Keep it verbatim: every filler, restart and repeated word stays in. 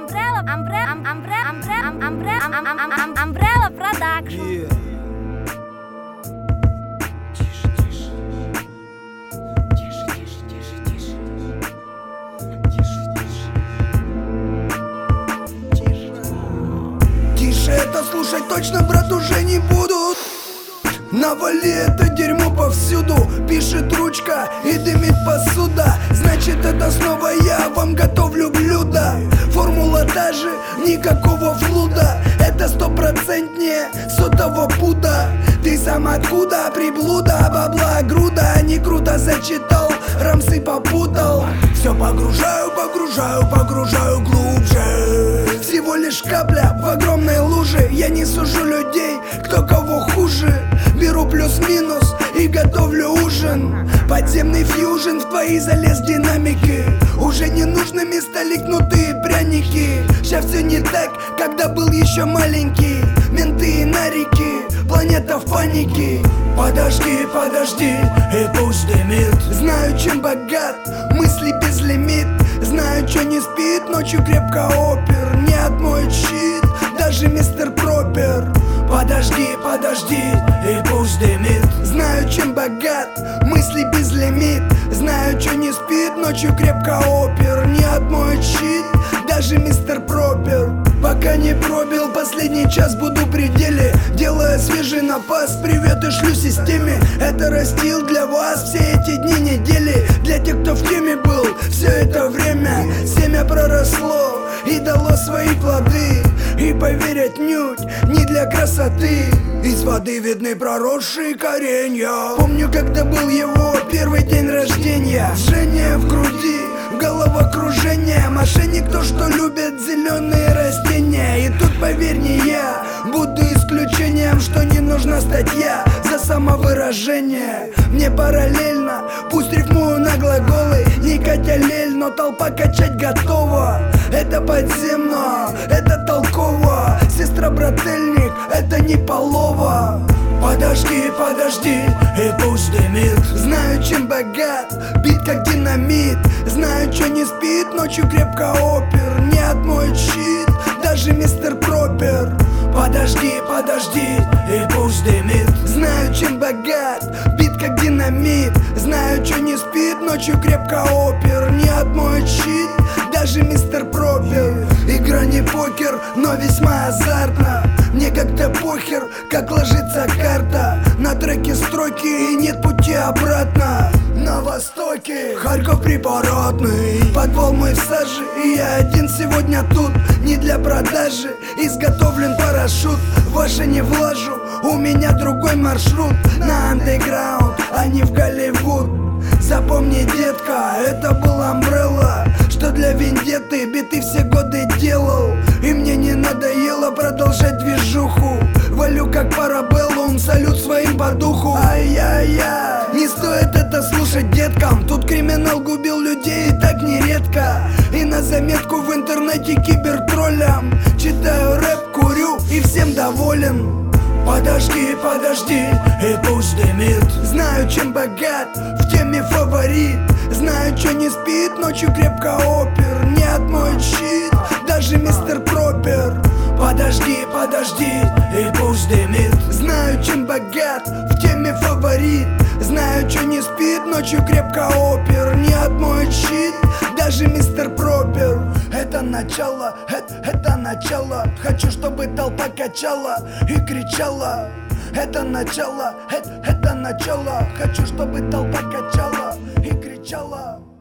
Umbrella, Umbrella, Umbrella, Umbrella, Umbrella, Umbrella Production. Yeah. Тише это слушать точно, брат, уже не будут. Навали это дерьмо повсюду. Пишет ручка и дымит посуда. Значит, это снова я вам готовлю блюдо. Формула та же, никакого флуда. Это стопроцентнее сотого пуда. Ты сам откуда? Приблуда, бабла груда. Не круто зачитал, рамсы попутал. Все погружаю, погружаю, погружаю глубже. Всего лишь капля в огромной луже. Я не сужу людей, кто кого хуже. Беру плюс-минус и готовлю ужин. Подземный фьюжн, в твои залез динамики. Уже не нужны местоликнутые пряники. Ща все не так, когда был еще маленький. Менты и нарики, планета в панике. Подожди, подожди, и пусть дымит. Знаю, чем богат, мысли без лимит. Знаю, что не спит, ночью крепко опер. Не отмоет щит, даже мистер Пропер. Подожди, подожди, и пусть дымит. Знаю, чем богат, мысли без лимит. Знаю, что не спит, ночью крепко опер. Не отмоет щит, даже мистер Пропер. Пока не пробил последний час, буду при деле. Делая свежий напас, привет и шлю системе. Это растил для вас все эти дни, недели. Для тех, кто в теме был все это время. Семя проросло и дало свои плоды. И поверь, отнюдь не для красоты. Из воды видны проросшие коренья. Помню, когда был его первый день рождения. Жжение в груди, головокружение. Мошенник то, что любит зеленые растения. И тут, поверь, не я буду исключением, что не нужна статья за самовыражение. Мне параллельно, пусть рифмую на глаголы. Не Катя Лель, но толпа качать готова. Это подземно, это толково. Сестра-брательник, это не полова. Подожди, подожди, и пусть дымит. Знаю, чем богат, бит как динамит. Знаю, что не спит, ночью крепко опер. Не отмоет щит, даже мистер Пропер. Подожди, подожди, и пусть дымит. Знаю, чем богат, бит как динамит. Знаю, что не спит, ночью крепко опер. Не отмоет щит, даже мистер Пропер. Игра не покер, но весьма азартна. Мне как-то похер, как ложится карта. На треке строки и нет пути обратно. На востоке Харьков препаратный. Подвал мой в саже, и я один сегодня тут. Не для продажи, изготовлен парашют. Ваше не влажу, у меня другой маршрут. На андеграунд, а не в Голливуд. Запомни, детка, это был Umbrella, что для вендетты биты все годы делал. И мне не надоело продолжать движуху. Валю как парабеллум, салют своим по духу. Ай-яй-яй, не стоит это слушать деткам. Тут криминал губил людей и так нередко. И на заметку в интернете кибертроллям. Читаю рэп, курю и всем доволен. Подожди, подожди, и пусть дымит. Знаю, чем богат, в теме фаворит. Знаю, что не спит, ночью крепко опер. Не отмоет щит, даже мистер Пропер. Подожди, подожди, и пусть дымит. Знаю, чем богат, в теме фаворит. Знаю, что не спит, ночью крепко опер. Не отмоет щит, даже мистер Пропер. Это начало, это, это начало. Хочу, чтобы толпа качала и кричала. Это начало, это, это начало. Хочу, чтобы толпа качала и кричала.